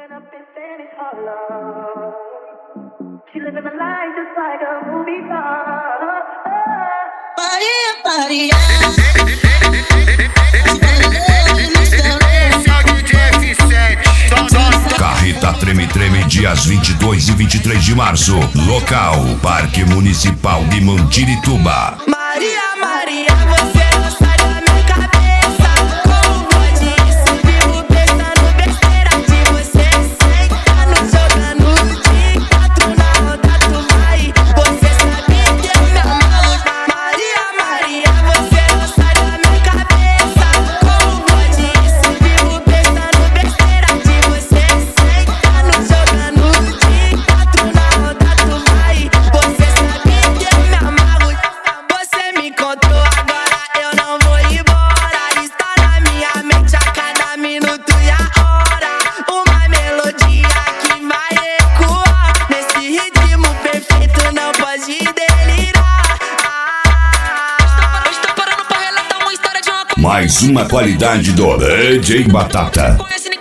Carreta Treme Treme, dias 22 e 23 de março. Local: Parque Municipal de Mandirituba. Maria, Maria, você não sai da minha cabeça. Como pode isso? Vivo pensando besteira de você. Sentando, jogando de quatro na roda, tu vai. Você sabe que eu me amarro. Maria, Maria, você não sai da minha cabeça. Como pode isso? Vivo pensando besteira de você. Sentando, jogando de quatro na roda, tu vai. Você sabe que eu me amarro. Você me encontrou agora, eu não vou embora. Está na minha mente a cada minuto e a hora. Uma melodia que vai ecoar. Nesse ritmo perfeito não pode delirar. Estou parando pra relatar uma história de uma... Mais uma qualidade do DJ Batata. Conhece